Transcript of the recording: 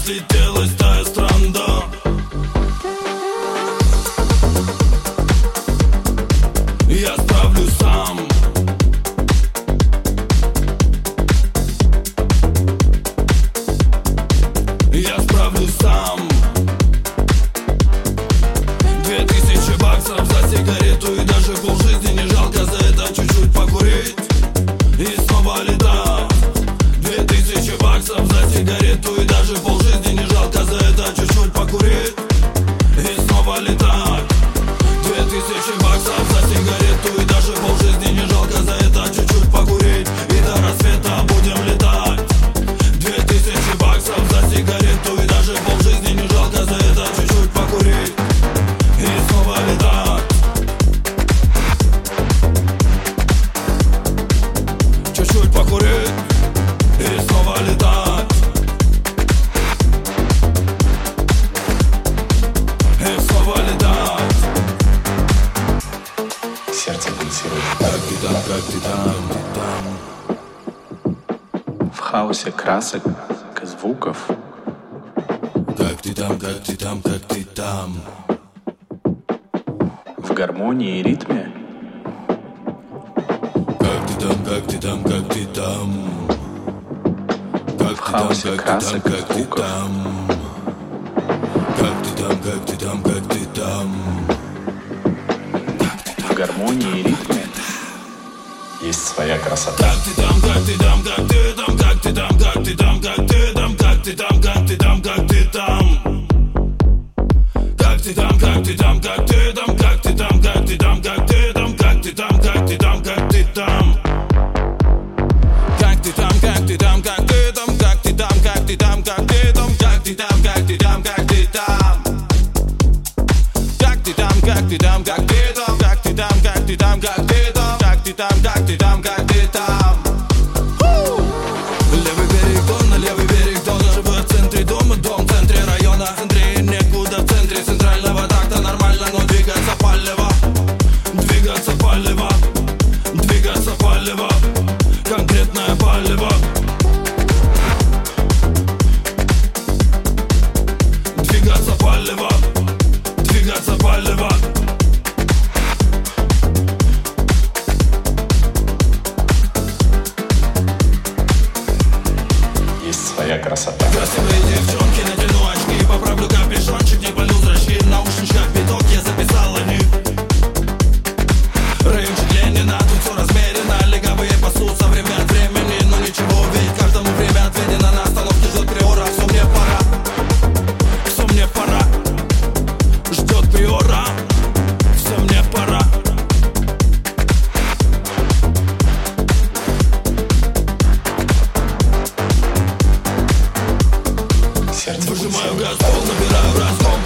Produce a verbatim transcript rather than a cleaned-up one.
разлетелась тая стран, да. Я справлюсь сам. Я справлюсь сам. Две тысячи баксов за сигарету, и даже полжизни не жалко за это чуть-чуть покурить и снова летать. Две тысячи баксов за сигарету, и даже полжизни не жалко за это чуть-чуть покурить и снова летать. Две тысячи баксов за сигарету, и даже полжизни не жалко за это чуть-чуть покурить, и до рассвета будем летать. Две тысячи баксов за сигарету, и даже полжизни не жалко за это чуть-чуть покурить и снова летать. Чуть-чуть покурить и снова летать. И снова летать. Сердце пульсирует. Как ты там, как ты там, ты там. В хаосе красок, звуков. Как ты там, как ты там, как ты там. В гармонии и ритме. Как ты там, как ты там, как ты там. Как В хаосе ты там, красок, как ты звуков. там. Как ты там, как ты там, как ты там. В гармонии и ритме есть своя красота. Как ты там, как ты там, как ты там, как ты там, как ты там, как ты там, как ты там, как ты там, как ты там. Как ты там, как ты там, как ты там, как ты там, как ты там, как ты там, как ты там, как ты там, как ты там. Как ты там, как ты там, как ты там, как ты там, как ты там, как ты там, как ты там, как ты там, как ты там. Как ты там, как ты там, как ты там, как ты там, как ты там, как ты там, как ты там, как ты там, как ты там. Левый берег Дона, левый берег Дона. Живу в центре дома, дом в центре района. В центре некуда, в центре центрального. Так-то нормально, но двигаться палево. Двигаться палево. Двигаться палево. Конкретное палево. Двигаться палево. Двигаться палево. Есть своя красота. Красивые девчонки, натяну очки, поправлю капюшончик, не палю зрачки. В наушничках биток, я записал о них. Рейнджик Ленина, тут все размеренно. Легавые пасутся время от времени. Но ничего, ведь каждому время отведено. На остановке ждет приора, все мне пора. Все мне пора. Ждет приора. Все мне пора. Сердце Выжимаю пульсирует. газ, пол, набираю разгон.